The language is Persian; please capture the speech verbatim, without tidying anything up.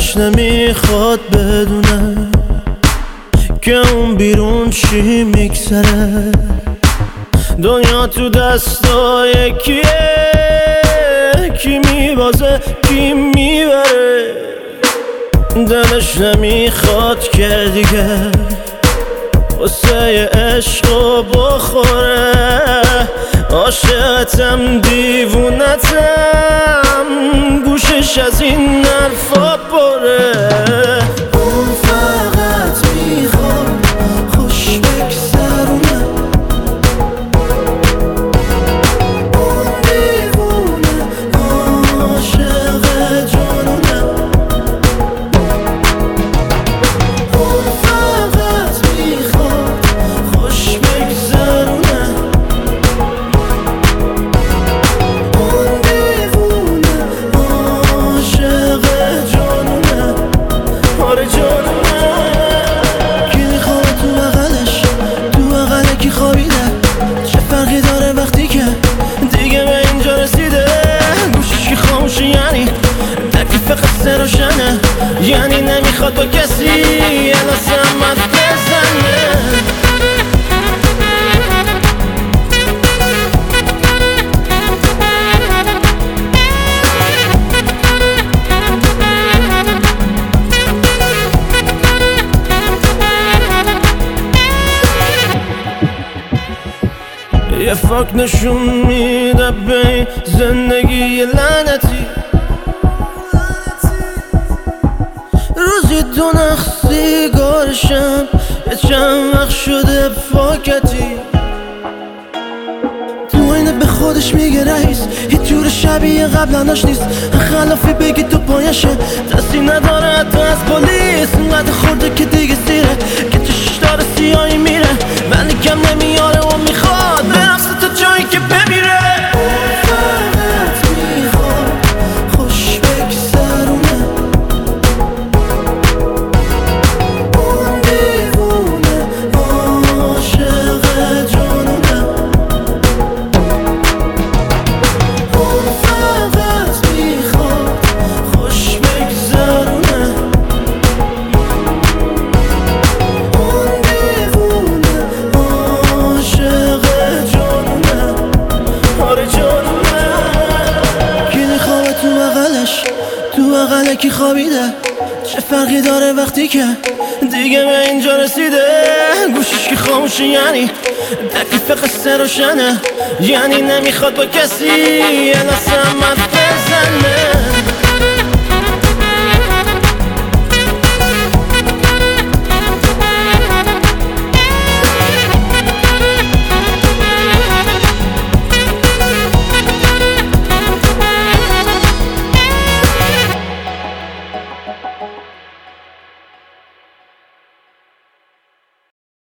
دلش نمیخواد بدونه که اون بیرون چی میگذره. دنیا تو دستای کیه، کی میبازه کی میبره. دلش نمیخواد که دیگه واسه عشقو بخوره. عاشقتم دیوونتم، گوشش از این حرفا پره. اون فقط میخواد خوش بگذرونه، اون دیوونه عاشق جنونه. اون فقط میخواد خوش بگذرونه، اون دیوونه عاشق جنونه. آره جنونه. کی میخواد تو بغلش، تو بغل کی خوابیده؟ چه فرقی داره وقتی که دیگه به اینجا رسیده؟ گوشش که خاموشه یعنی تکلیف قصه روشنه، یعنی نمیخواد با کسی لازم حرف بزنه. یه فاک نشون میده به زندگی لعنتی. روزی دو نخ سیگارشم یه چند وقت شده پاکتی. تو اینه به خودش میگه رئیس، هیچ جور شبیه قبلناش نیست. خلافی بگی تو پایشه، دستی نداره حتی از پلیس. اینقدر خورده که دیگه سیره، که چشش داره سیاهی میره، ولی کم نمیاره و میخواد برسه تا جایی که بمیره. فقط میخواد خوش بگذرونه، اون دیوونه عاشق جنونه. اون فقط میخواد خوش بگذرونه، اون دیوونه عاشق جنونه. آره جنونه. کی میخواد تو بغلش، تو بغل کی خوابیده؟ چه فرقی داره وقتی که دیگه به اینجا رسیده؟ گوشش که خاموشه یعنی تکلیف قصه روشنه، یعنی نمیخواد با کسی لازم حرف بزنه.